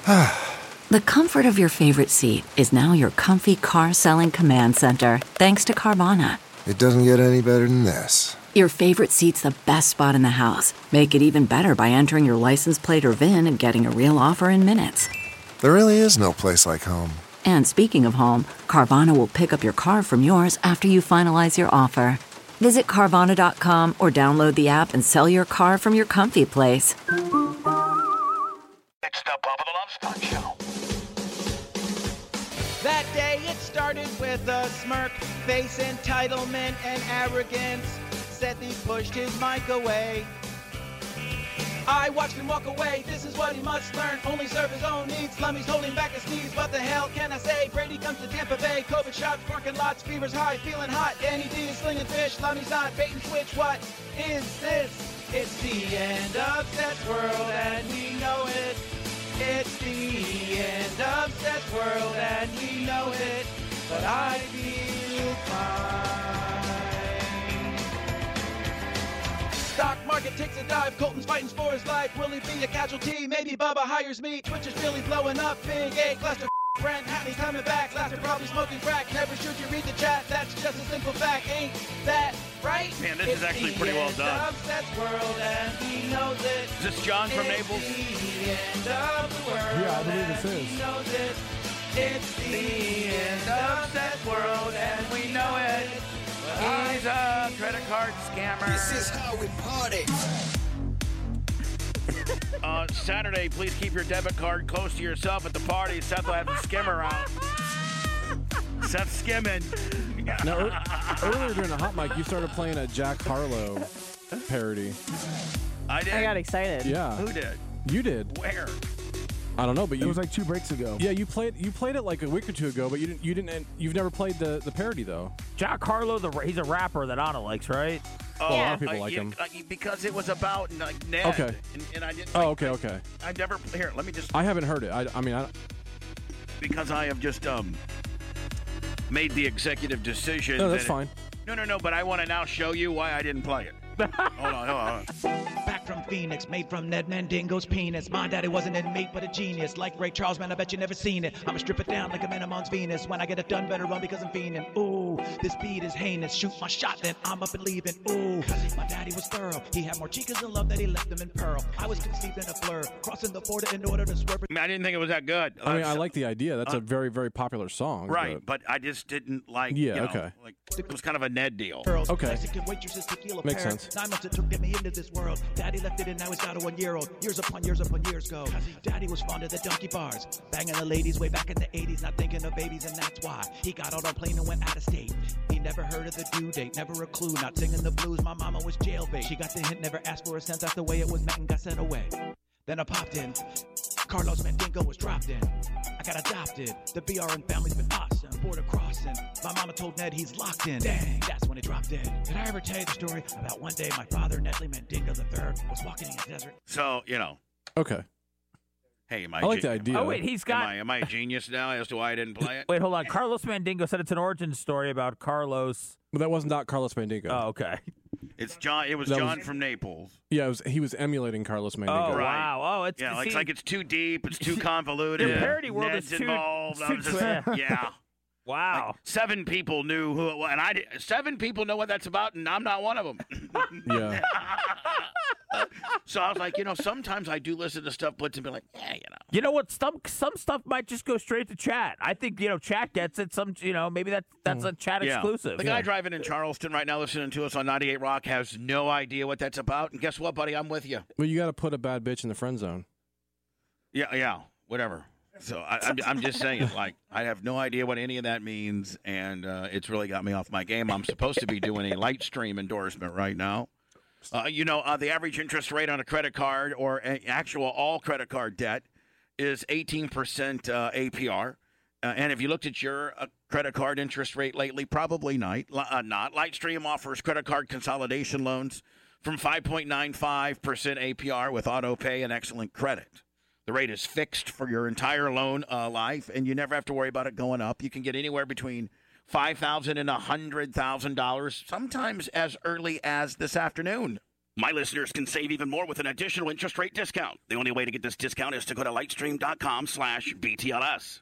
The comfort of your favorite seat is now your comfy car selling command center, thanks to Carvana. It doesn't get any better than this. Your favorite seat's the best spot in the house. Make it even better by entering your license plate or VIN and getting a real offer in minutes. There really is no place like home. And speaking of home, Carvana will pick up your car from yours after you finalize your offer. Visit Carvana.com or download the app and sell your car from your comfy place. It's the Bubba the Love Sponge Show. That day it started with a smirk, face entitlement and arrogance. Said he pushed his mic away. I watched him walk away, this is what he must learn. Only serve his own needs, Lummy's holding back his sneeze. What the hell can I say? Brady comes to Tampa Bay, COVID shots, parking lots, fever's high, feeling hot. Danny D is slinging fish, Lummy's not, bait and switch. What is this? It's the end of Seth's world and we know it. It's the end of Seth's world and we know it. But I feel fine. Stock market takes a dive, Colton's fighting for his life. Will he be a casualty? Maybe Bubba hires me. Twitch is really blowing up. Big A cluster. Brent Hatley's coming back. Laughter probably smoking crack. Never should you read the chat. That's just a simple fact. Ain't that right? Man, this is actually pretty well done. World and he knows it. Is this John from Naples? The end of the world. Yeah, I believe this is. He knows it. It's the end of Seth's world and we know it. He's a credit card scammer. This is how we party. Saturday, please keep your debit card close to yourself at the party. Seth will have the skimmer out. Seth's skimming. Now, earlier during the hot mic, you started playing a Jack Harlow parody. I did. I got excited. Yeah. Who did? You did. Where? I don't know, but It was like 2 breaks ago. Yeah, you played it like a week or two ago, but you've never played the parody though. Jack Harlow, he's a rapper that Anna likes, right? Oh, a lot of people like him. Because it was about Ned. Okay. And I didn't. Oh, okay. I never. Here, let me just. I haven't heard it. I mean, because I have just made the executive decision. No, that's fine. No. But I want to now show you why I didn't play it. Hold on. Back from Phoenix, made from Ned Mandingo's penis. My daddy wasn't an inmate, but a genius. Like Ray Charles, man, I bet you never seen it. I'ma strip it down like a man amongst Venus. When I get it done, better run because I'm fiending. Ooh, this beat is heinous. Shoot my shot, then I'm up and leaving. Ooh, my daddy was thorough. He had more chicas in love that he left them in pearl. I was conceived in a blur, crossing the border in order to swerve. I didn't think it was that good. I mean, I like the idea. That's a very, very popular song. Right, but I just didn't like. Yeah, okay. Like it was kind of a Ned deal. Okay. Makes sense. 9 months it took to get me into this world. Daddy left it and now he's got a 1-year-old. Years upon years go. Daddy was fond of the donkey bars, banging the ladies way back in the 80s, not thinking of babies, and that's why he got on a plane and went out of state. He never heard of the due date, never a clue, not singing the blues. My mama was jailbait. She got the hint, never asked for a cent. That's the way it was meant and got sent away. Then I popped in. Carlos Mandingo was dropped in. I got adopted. The BRN family's been awesome. Border crossing. My mama told Ned he's locked in. Dang, that's when he dropped in. Did I ever tell you the story about one day my father, Nedley Mandingo III, was walking in the desert? So, Okay. Hey, I like the idea. Oh, wait, he's got... Am I a genius now as to why I didn't play it? Wait, hold on. Carlos Mandingo said it's an origin story about Carlos... But that was not Carlos Mandingo. Oh, okay. It's John. It was John from Naples. Yeah, he was emulating Carlos Mandingo. Oh, wow. Oh, it's it's like it's too deep. It's too convoluted. The parody world Ned's is too involved. Yeah. Wow. Like 7 people knew who it was, and 7 people know what that's about, and I'm not one of them. Yeah. So I was like, sometimes I do listen to stuff, but to be like, You know what? Some stuff might just go straight to chat. I think chat gets it. Maybe that's a chat exclusive. The guy driving in Charleston right now, listening to us on 98 Rock, has no idea what that's about. And guess what, buddy? I'm with you. Well, you got to put a bad bitch in the friend zone. Yeah, whatever. So I'm just saying, like, I have no idea what any of that means, and it's really got me off my game. I'm supposed to be doing a Lightstream endorsement right now. The average interest rate on a credit card or actual all credit card debt is 18% APR. And if you looked at your credit card interest rate lately, probably not. Lightstream offers credit card consolidation loans from 5.95% APR with auto pay and excellent credit. The rate is fixed for your entire loan life, and you never have to worry about it going up. You can get anywhere between $5,000 and $100,000, sometimes as early as this afternoon. My listeners can save even more with an additional interest rate discount. The only way to get this discount is to go to lightstream.com/BTLS.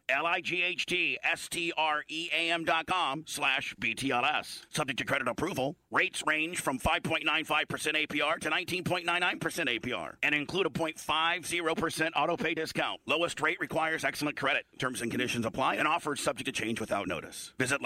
LIGHTSTREAM.com/BTLS. Subject to credit approval. Rates range from 5.95% APR to 19.99% APR and include a 0.50% auto pay discount. Lowest rate requires excellent credit. Terms and conditions apply and offers subject to change without notice. Visit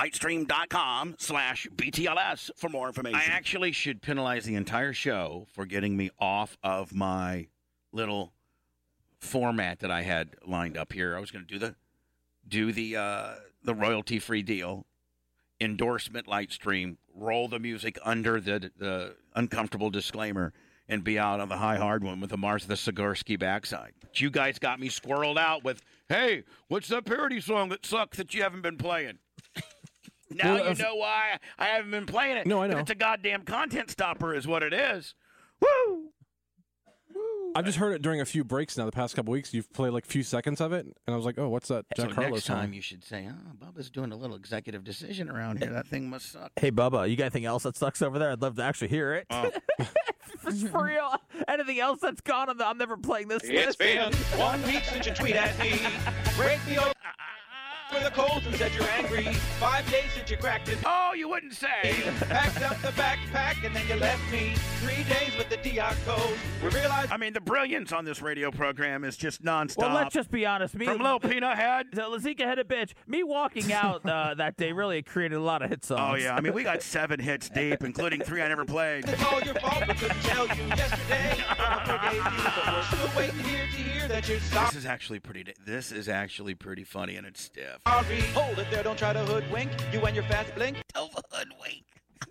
lightstream.com/BTLS for more information. I actually should penalize the entire show for getting me off of my little format that I had lined up here. I was going to do the royalty-free deal, endorsement Lightstream, roll the music under the uncomfortable disclaimer, and be out on the high hard one with the Martha Zagorski backside. But you guys got me squirreled out with, hey, what's that parody song that sucks that you haven't been playing? Now you know why I haven't been playing it. No, I know. It's a goddamn content stopper is what it is. Woo! I've just heard it during a few breaks now the past couple weeks. You've played like a few seconds of it, and I was like, oh, what's that Jack Harlow next song? time you should say, Bubba's doing a little executive decision around here. That thing must suck. Hey, Bubba, you got anything else that sucks over there? I'd love to actually hear it. Oh. For real. Anything else that's gone? I'm never playing this. It's been 1 week since you tweet at me. Break me over the coals and said you're angry. 5 days since you cracked it. Oh, you wouldn't say. Packed up the backpack and then you left me. 3 days with the Diacos. We realized. I mean, the brilliance on this radio program is just nonstop. Well, let's just be honest. Me, From Lil Peanut Head. Lazika Head a bitch. Me walking out that day really created a lot of hit songs. Oh, yeah. I mean, we got 7 hits deep, including 3 I never played. It's all your fault. We couldn't tell you yesterday. I forgave you, but we're still waiting here to hear that you're sorry. This is actually pretty funny, and it's stiff. Hold it there, don't try to hoodwink. You and your fast blink. Don't hoodwink.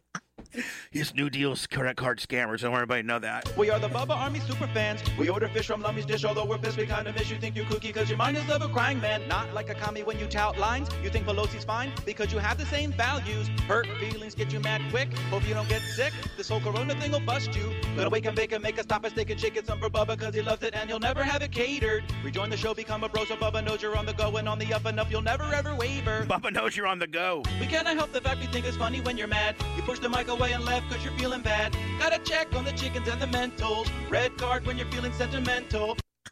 His new deal's credit card scammers. Don't worry, everybody know that. We are the Bubba Army super fans. We order fish from Lummy's Dish, although we're pissed we kind of miss you. Think you cookie because your mind is of a crying man. Not like a commie when you tout lines. You think Pelosi's fine because you have the same values. Hurt feelings get you mad quick. Hope you don't get sick. This whole corona thing will bust you. Gonna wake and bake and make a stop and steak and chicken some for Bubba because he loves it and you'll never have it catered. Rejoin the show, become a bro so Bubba knows you're on the go and on the up and up. You'll never ever waver. Bubba knows you're on the go. We cannot help the fact we think it's funny when you're mad. You push the mic away and laugh because you're feeling bad. Gotta check on the chickens and the mentals. Red card when you're feeling sentimental.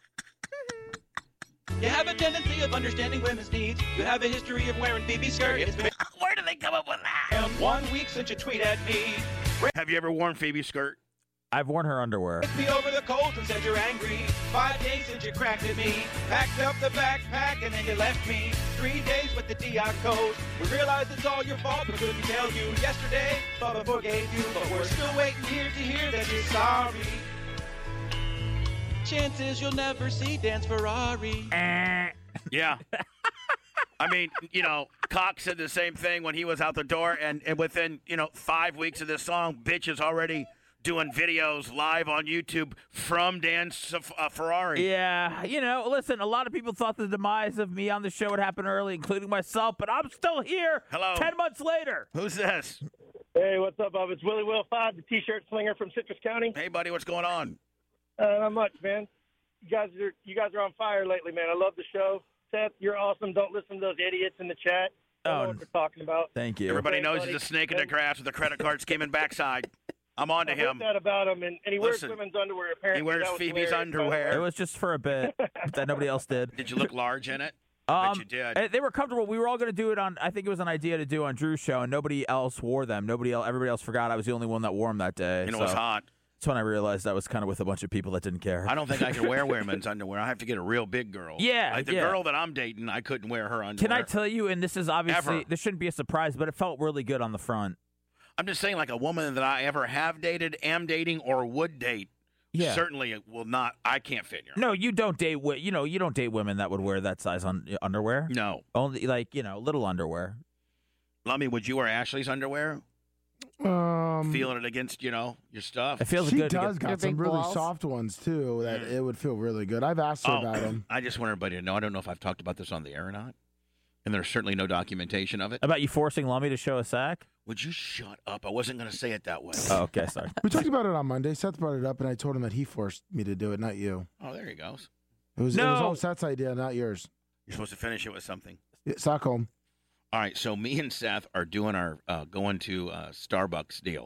You have a tendency of understanding women's needs. You have a history of wearing BB skirts. It's been Where did they come up with that? 1 week since you tweet at me. Have you ever worn Phoebe's skirt? I've worn her underwear. Break me over the coals and said you're angry. 5 days since you cracked at me. Packed up the backpack and then you left me. 3 days with the Diacos. We realized it's all your fault. We couldn't tell you yesterday. Bubba forgave you, but we're still waiting here to hear that you're sorry. Chances you'll never see Dan's Ferrari. Yeah. I mean, Cox said the same thing when he was out the door, and within, 5 weeks of this song, bitch is already doing videos live on YouTube from Dan's Ferrari. Yeah, listen, a lot of people thought the demise of me on the show would happen early, including myself, but I'm still here. Hello. 10 months later. Who's this? Hey, what's up, Bob? It's Willie Will 5, the T-shirt slinger from Citrus County. Hey, buddy, what's going on? Not much, man. You guys are on fire lately, man. I love the show. Seth, you're awesome. Don't listen to those idiots in the chat. I don't know what they're talking about. Thank you. Everybody knows buddy. he's a snake in the grass with a credit card skimming backside. I'm on to I him. heard that about him, and he Listen, wears women's underwear, apparently. He wears That was Phoebe's hilarious, by the way. underwear. It was just for a bit that nobody else did. Did you look large in it? I bet you did. They were comfortable. We were all going to do it on, I think it was an idea to do on Drew's show, and nobody else wore them. Everybody else forgot. I was the only one that wore them that day. And it was hot. That's when I realized I was kind of with a bunch of people that didn't care. I don't think I can wear women's underwear. I have to get a real big girl. Yeah, Like the girl that I'm dating, I couldn't wear her underwear. Can I tell you, and this is obviously, Ever. this shouldn't be a surprise, but it felt really good on the front. I'm just saying, like a woman that I ever have dated, am dating, or would date, Yeah. certainly it will not. I can't fit in her. No, you don't date. You don't date women that would wear that size on underwear. No. Only little underwear. Lummy, would you wear Ashley's underwear? Feeling it against, your stuff? It feels She good. does got some big really balls. soft ones too that it would feel really good. I've asked her about them. I just want everybody to know. I don't know if I've talked about this on the air or not. And there's certainly no documentation of it. About you forcing Lummy to show a sack? Would you shut up? I wasn't going to say it that way. Oh, okay, sorry. We talked about it on Monday. Seth brought it up, and I told him that he forced me to do it, not you. Oh, there he goes. It was No. all Seth's idea, not yours. You're supposed to finish it with something. Stockholm. All right, so me and Seth are doing our going to Starbucks deal.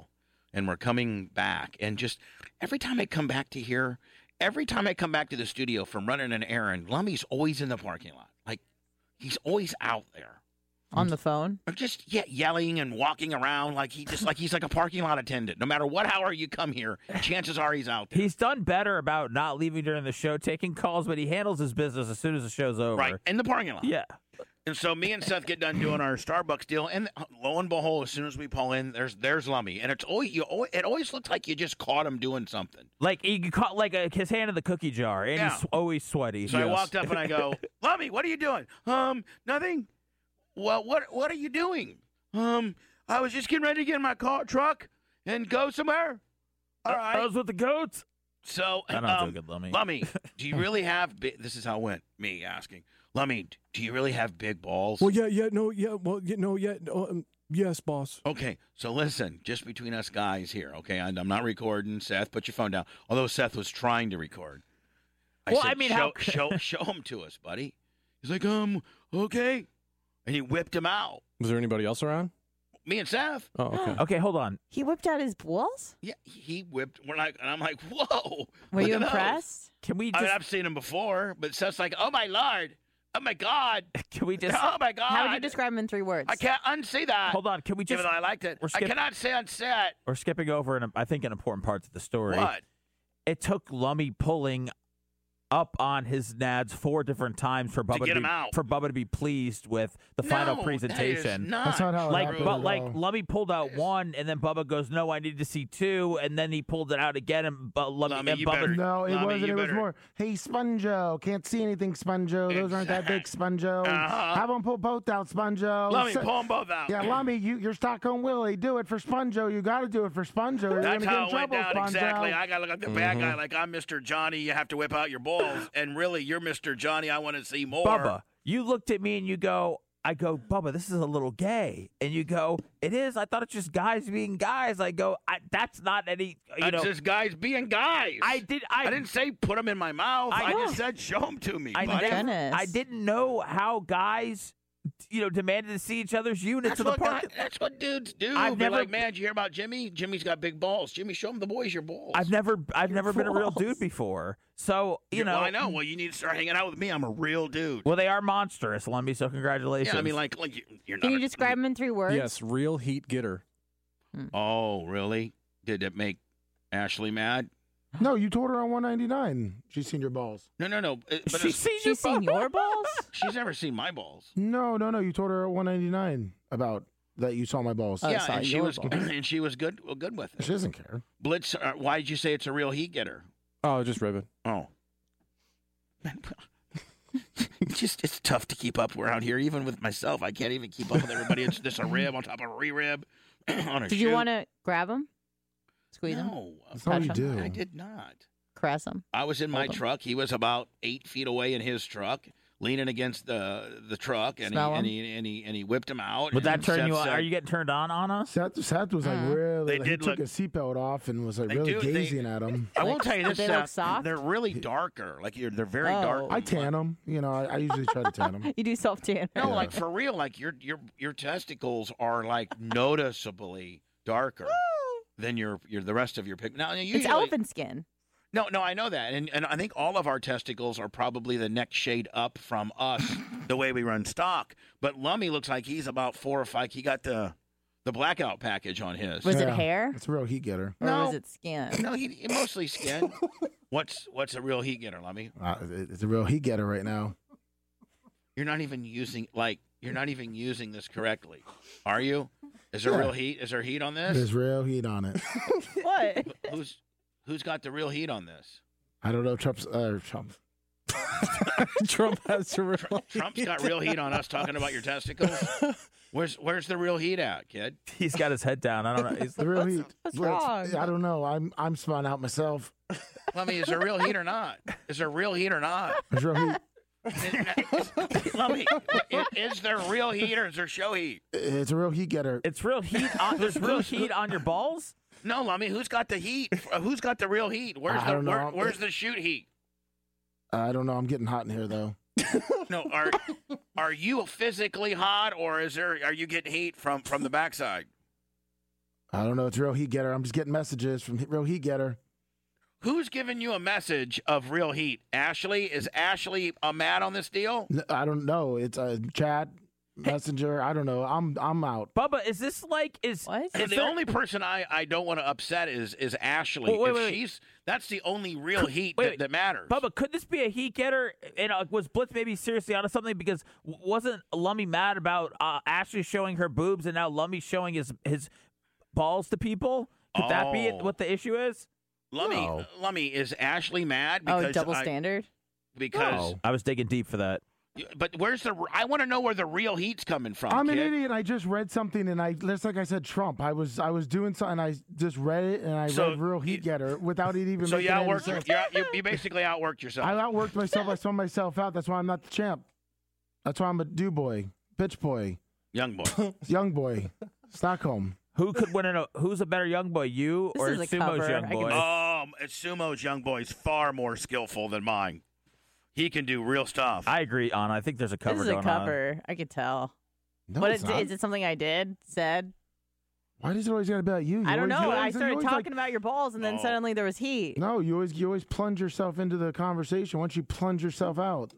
and we're coming back, and just every time I come back to here, every time I come back to the studio from running an errand, Lummy's always in the parking lot. Like, he's always out there. On the phone? Or just yelling and walking around like he's like a parking lot attendant. No matter what hour you come here, chances are he's out there. He's done better about not leaving during the show, taking calls, but he handles his business as soon as the show's over. Right, in the parking lot. Yeah. And so me and Seth get done doing our Starbucks deal, and lo and behold, as soon as we pull in, there's Lummy, and it always looks like you just caught him doing something. Like he caught his hand in the cookie jar, and Yeah. he's always sweaty. So I walked up and I go, Lummy, what are you doing? Nothing. Well, what are you doing? I was just getting ready to get in my truck and go somewhere. All right. I was with the goats. So, I don't do good, Lummy. Lummy, do you really have this is how it went, me asking. Lummy, do you really have big balls? Well, yes, boss. Okay, so listen, just between us guys here, okay? I'm not recording. Seth, put your phone down. Although Seth was trying to record. I said, show him to us, buddy. He's like, okay. And he whipped him out. Was there anybody else around? Me and Seth. Oh, okay. Okay, hold on. He whipped out his balls? Yeah, he whipped. And I'm like, whoa. Were you look at impressed? those. Can we I just? mean, I've seen him before, but Seth's like, oh my Lord. Oh my God. Can we just? Oh my God. How would you describe him in 3 words? I can't unsee that. Hold on. Can we just? Even though I liked it. I cannot say on set. We're skipping over, I think, an important part of the story. What? It took Lummy pulling up on his nads 4 different times for Bubba get him out. for Bubba to be pleased with the final presentation. That's not how it happened at all. Lummy pulled out 1, and then Bubba goes, "No, I need to see 2," and then he pulled it out again, and Bubba. No, it Lummy, wasn't. you It was better- more, hey, Sponjo, can't see anything, Sponjo. Those aren't that big, Sponjo. Have them pull both out, Sponjo. Lummy, pull them both out. Yeah, Lummy, you're Stockholm Willie. Do it for Sponjo. You got to do it for Sponjo. You're That's gonna how get it in went trouble, down. Sponjo. Exactly. I got to look at the bad guy like I'm Mr. Johnny. You have to whip out your balls. And really, you're Mr. Johnny. I want to see more. Bubba, you looked at me and you go, I go, Bubba, this is a little gay. And you go, it is. I thought it's just guys being guys. I go, that's not any, That's just guys being guys. I didn't say put them in my mouth. I just said show them to me. I didn't know how guys, demanded to see each other's units in the park. That's what dudes do. I've Be never- like, man, did you hear about Jimmy? Jimmy's got big balls. Jimmy, show him the boys your balls. I've never been a real dude before. So, Well, I know. Well, you need to start hanging out with me. I'm a real dude. Well, they are monstrous, Lumby, so congratulations. Yeah, I mean, like you're not. Can you describe him in 3 words? Yes, real heat getter. Oh, really? Did it make Ashley mad? No, you told her on 199. She's seen your balls. No. But She's seen your balls? She's never seen my balls. No. You told her at 199 about that you saw my balls. Yeah, and she was and she was good with it. She doesn't care. Blitz, why did you say it's a real heat getter? Oh, just ribbon. Oh. It's tough to keep up around here, even with myself. I can't even keep up with everybody. It's just a rib on top of a re-rib on a Did you want to grab him? Squeeze him? No. That's not what you Touch do. him? I did not. Caress him? I was in my Hold him. truck. He was about 8 feet away in his truck, leaning against the truck, and Smell him? he whipped him out. Would that and turn Seth you on? said- Are you getting turned on us? Seth was like really. They he did took look- his seatbelt off and was like They really do- they- gazing at him. I will tell you this, Did they look Seth, soft? they're really darker. Like they're very Oh. dark. I tan them. I usually try to tan them. You do self-tan. No, like for real, like your testicles are like noticeably darker than your the rest of your pig. Now usually, It's elephant skin. No, I know that, and I think all of our testicles are probably the next shade up from us, the way we run stock. But Lummy looks like he's about 4 or 5. He got the blackout package on his. Was it hair? It's a real heat getter. Or No. was it skin? No, he mostly skin. What's a real heat getter, Lummy? It's a real heat getter right now. You're not even using this correctly, are you? Is there real heat? Is there heat on this? There's real heat on it. What? Who's got the real heat on this? I don't know. Trump. Trump has to real Trump's got real heat on us talking about your testicles. Where's the real heat at, kid? He's got his head down. I don't know. He's The real heat. what's Well, wrong? I don't know. I'm spun out myself. Lummy, is there real heat or not? Is there real heat or not? There's real heat. Lummy, is there real heat or is there show heat? It's a real heat getter. It's real heat. There's real heat on your balls. No, Lummy, who's got the heat? Who's got the real heat? Where's I don't know. where's the shoot heat? I don't know. I'm getting hot in here though. No, are you physically hot or are you getting heat from the backside? I don't know. It's Real Heat Getter. I'm just getting messages from Real Heat Getter. Who's giving you a message of real heat? Ashley? Is Ashley mad on this deal? I don't know. It's a chat messenger. I don't know. I'm out. Bubba, is this like What? The only person I don't want to upset is Ashley. Wait. That's the only real heat that matters. Bubba, could this be a heat getter? And was Blitz maybe seriously onto something? Because wasn't Lummy mad about Ashley showing her boobs and now Lummy showing his balls to people? Could that be what the issue is? Lummy, is Ashley mad? Because double standard? Because I was digging deep for that. But I want to know where the real heat's coming from. I'm kid. an idiot. I just read something, and just like I said, Trump. I was doing something. I just read it, and I read Real Heat Getter without it even. So making any sense. you basically outworked yourself. I outworked myself. I saw myself out. That's why I'm not the champ. That's why I'm a do boy, bitch boy, young boy, young boy, Stockholm. Who could win? Who's a better young boy, you or Sumo's young boy? Sumo's young boy is far more skillful than mine. He can do real stuff. I agree, Anna. I think there's a cover This is a going cover. I could tell. No, But it's not. is it something I said? Why does it always got to be about you? I don't know. I you started always, talking about your balls, and then suddenly there was heat. No, you always plunge yourself into the conversation. Once you plunge yourself out.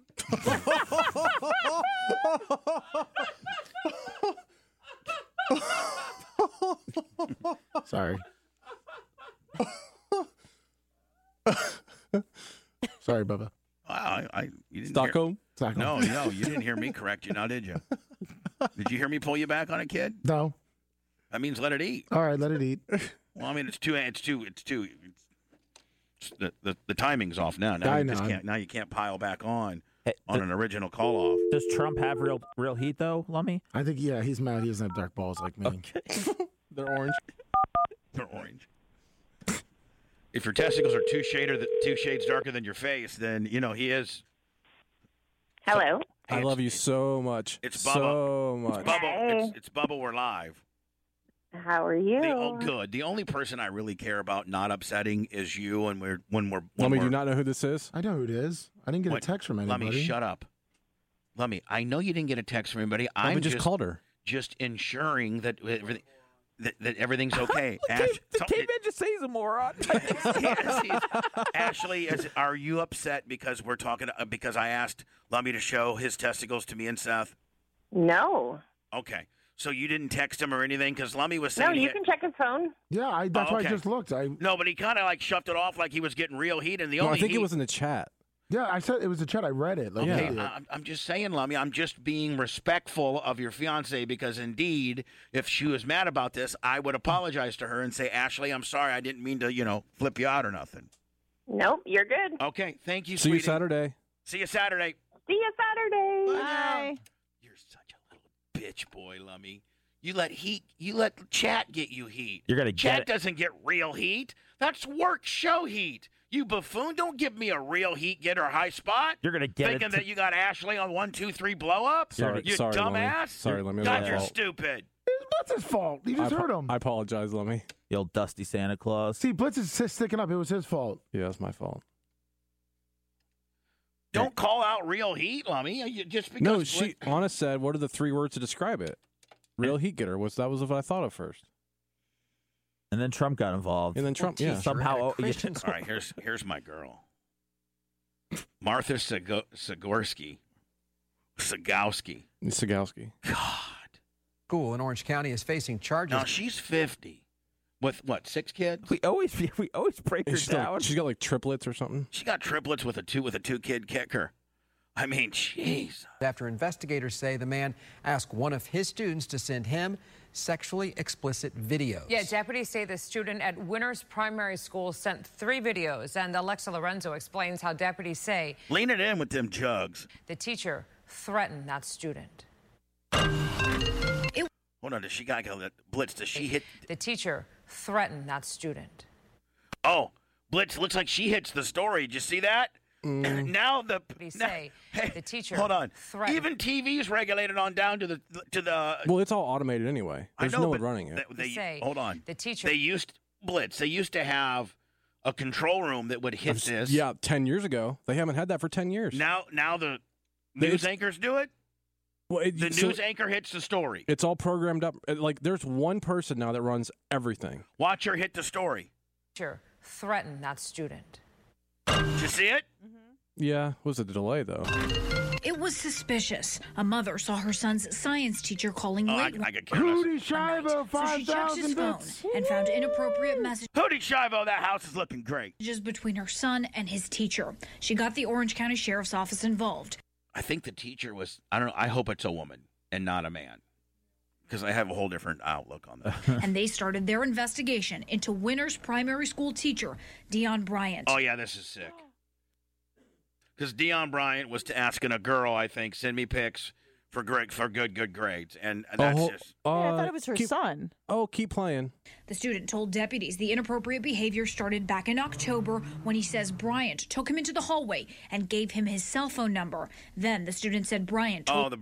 Sorry. Sorry, Bubba. You didn't Stockholm? No, you didn't hear me correct you now, did you? Did you hear me pull you back on it, kid? No. That means let it eat. All right, let it eat. Well, I mean, the timing's off now. Now you can't pile back on an original call off. Does Trump have real heat though, Lummy? I think he's mad. He doesn't have dark balls like me. Okay. They're orange. They're orange. If your testicles are two shades darker than your face, then he is. Hello. I love you so much. It's Bubba. So much. It's Bubba. It's Bubba. We're live. How are you? Good. The only person I really care about not upsetting is you, and we're. Lummy, do you not know who this is? I know who it is. I didn't get a text from anybody. Lummy, shut up. Lummy, I know you didn't get a text from anybody. I just called her. Just ensuring that everything's okay. The caveman just say he's a moron. Ashley, are you upset because we're talking? Because I asked Lummy to show his testicles to me and Seth? No. Okay. So you didn't text him or anything? Because Lummy was saying... No, you can check his phone. Yeah, that's why I just looked. No, but he kind of shoved it off like he was getting real heat. And I think it was in the chat. Yeah, I said it was a chat. I read it. I'm just saying, Lummy, I'm just being respectful of your fiance because, indeed, if she was mad about this, I would apologize to her and say, Ashley, I'm sorry. I didn't mean to, flip you out or nothing. Nope, you're good. Okay, thank you, See sweetie. you Saturday. See you Saturday. See you Saturday. Bye. You're such a little bitch boy, Lummy. You let chat get you heat. You're gonna chat get it. Doesn't get real heat. That's work show heat. You buffoon! Don't give me a real heat getter high spot. You're gonna get thinking that you got Ashley on 1, 2, 3 blow up. Sorry, you Lummy. dumbass. Sorry, Lummy. God, you're stupid. That's his fault. You just heard him. I apologize, Lummy. The old dusty Santa Claus. See, Blitz is sticking up. It was his fault. Yeah, it's my fault. Don't call out real heat, Lummy. Just because. No, Anna said, what are the 3 words to describe it? Real heat getter. That was what I thought of first. And then Trump got involved. And then Trump, somehow. All right, here's my girl, Martha Zagorski. Sagowski. God. School in Orange County is facing charges. Now she's 50, with what, 6 kids? We always break her down. She's got like triplets or something. She got triplets with a 2-kid kicker. I mean, jeez. After investigators say the man asked one of his students to send him sexually explicit videos. Yeah, deputies say the student at Winners Primary School sent 3 videos, and Alexa Lorenzo explains how deputies say... Lean it in with them jugs. The teacher threatened that student. Hold on, does she got that Blitz? Does she hit? The teacher threatened that student. Oh, Blitz, looks like she hits the story. Did you see that? Now the teacher. Hold on. Threatened. Even TV's regulated on down to the. Well, it's all automated anyway. There's no one running it. Hold on. The teacher. They used to have a control room that would hit this. Yeah, 10 years ago. They haven't had that for 10 years. Now the news anchors do it. Well, The news anchor hits the story. It's all programmed up. Like, there's one person now that runs everything. Watch her hit the story. Teacher threatened that student. Did you see it? Yeah, it was a delay, though. It was suspicious. A mother saw her son's science teacher calling late I could care less. Hootie Shivo, so she checked his 5,000 phone bits. and found inappropriate messages Hootie Shivo, that house is looking great. between her son and his teacher. She got the Orange County Sheriff's Office involved. I think the teacher was, I don't know, I hope it's a woman and not a man. Because I have a whole different outlook on that. And they started their investigation into Winners Primary School teacher Dion Bryant. Oh, yeah, this is sick. Because Dion Bryant was asking a girl, I think, send me pics for good grades. And that's just... I thought it was her son. Oh, keep playing. The student told deputies the inappropriate behavior started back in October when he says Bryant took him into the hallway and gave him his cell phone number. Then the student said Bryant told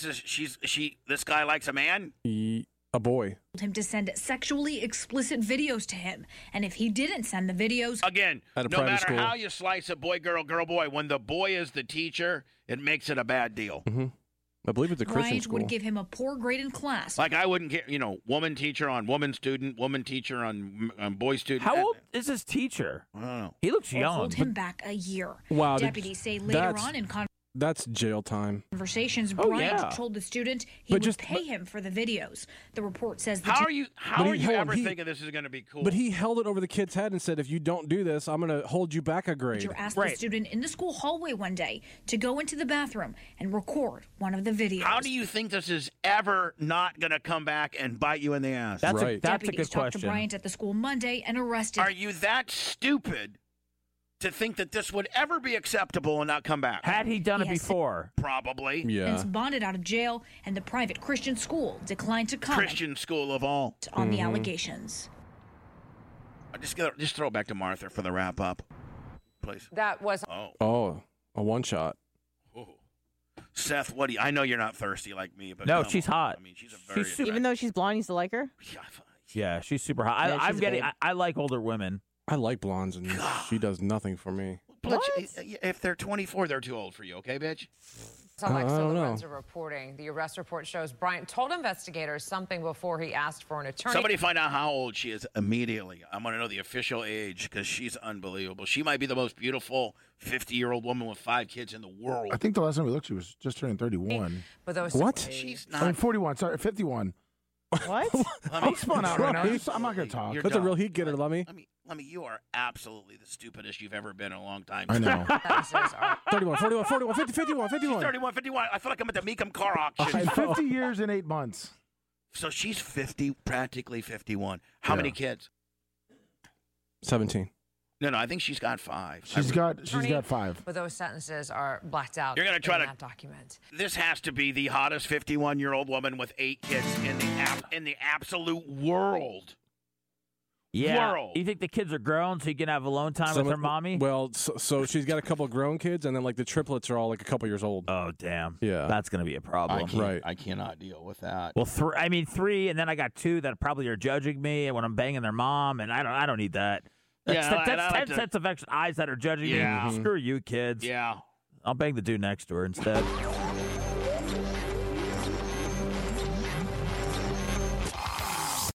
this guy likes a man? A boy. him to send sexually explicit videos to him. And if he didn't send the videos... Again, no matter how you slice it, boy, girl, boy, when the boy is the teacher, it makes it a bad deal. Mm-hmm. I believe it's a Christian Bryant school. would give him a poor grade in class. Like, I wouldn't get, woman teacher on woman student, woman teacher on boy student. How old is his teacher? I don't know. He looks Or young. hold him back a year. Wow, Deputies say later on in That's jail time. conversations, Oh, Bryant yeah. told the student he would pay him for the videos. The report says the How are you ever he- thinking this is going to be cool? But he held it over the kid's head and said, if you don't do this, I'm going to hold you back a grade. teacher asked the student in the school hallway one day to go into the bathroom and record one of the videos. How do you think this is ever not going to come back and bite you in the ass? Deputies talked to Bryant at the school Monday and arrested Are you that stupid to think that this would ever be acceptable and not come back? Had he done it Yes. before? Probably. Since bonded out of jail, and the private Christian school declined to comment Christian school of all. on the allegations. Just throw it back to Martha for the wrap up, please. That was. Oh, a one shot. Seth, what do you? I know you're not thirsty like me, but No, come she's on. hot. I mean, she's a very She's super- Even though she's blonde, you still like her? Yeah, she's super hot. Yeah, I'm she's getting. babe. I like older women. I like blondes, and she does nothing for me. But if they're 24, they're too old for you, okay, bitch? Alexa I don't know. Lorenzo reporting. The arrest report shows Bryant told investigators something before he asked for an attorney. Somebody find out how old she is immediately. I'm going to know the official age because she's unbelievable. She might be the most beautiful 50-year-old woman with 5 kids in the world. I think the last time we looked, she was just turning 31. But those She's I mean, not. 41. Sorry, 51. What? I'm spun out right now. I'm not going to talk. You're That's a dumb. real heat getter, Lummy. Lummy, you are absolutely the stupidest you've ever been in a long time. I know. 31, 41, 41, 50, 51, 51. 31, 51. I feel like I'm at the Mecum car auction. 50 years and 8 months. So she's 50, practically 51. How many kids? 17. No, I think she's got 5. She's got 5. But those sentences are blacked out. You're gonna try in to- that document. This has to be the hottest 51-year-old woman with 8 kids in the absolute world. Yeah. World. You think the kids are grown so you can have alone time Some with her of- mommy? Well, so she's got a couple grown kids, and then like the triplets are all like a couple years old. Oh, damn. Yeah. That's going to be a problem. Right. I cannot deal with that. Well, 3, and then I got 2 that probably are judging me, and when I'm banging their mom, and I don't need that. That's, Yeah, that's and I like 10 sets of extra eyes that are judging Yeah. me. Screw you, kids. Yeah. I'll bang the dude next to her instead.